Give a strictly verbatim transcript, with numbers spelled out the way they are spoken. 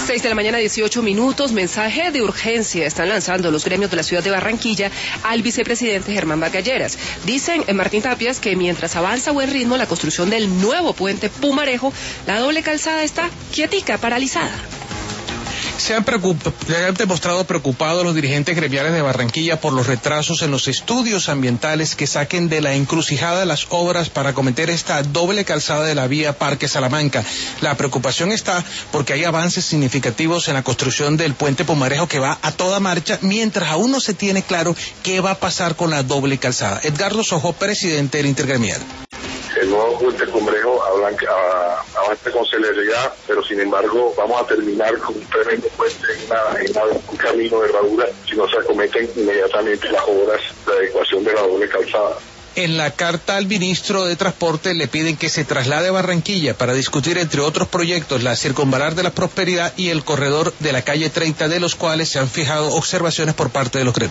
Seis de la mañana, dieciocho minutos. Mensaje de urgencia están lanzando los gremios de la ciudad de Barranquilla al vicepresidente Germán Vargas Lleras. Dicen en Martín Tapias que mientras avanza a buen ritmo la construcción del nuevo puente Pumarejo, la doble calzada está quietica, paralizada. Se han, se han demostrado preocupados los dirigentes gremiales de Barranquilla por los retrasos en los estudios ambientales que saquen de la encrucijada las obras para acometer esta doble calzada de la vía Parque Salamanca. La preocupación está porque hay avances significativos en la construcción del puente Pumarejo que va a toda marcha, mientras aún no se tiene claro qué va a pasar con la doble calzada. Edgardo Sojo, presidente del Intergremial. El nuevo puente Pumarejo avanza con celeridad, pero sin embargo vamos a terminar con un tremendo puente en, una, en una, un camino de herradura si no se acometen inmediatamente las obras de adecuación de la doble calzada. En la carta al ministro de Transporte le piden que se traslade a Barranquilla para discutir, entre otros proyectos, la circunvalar de la Prosperidad y el corredor de la calle treinta, de los cuales se han fijado observaciones por parte de los gremios.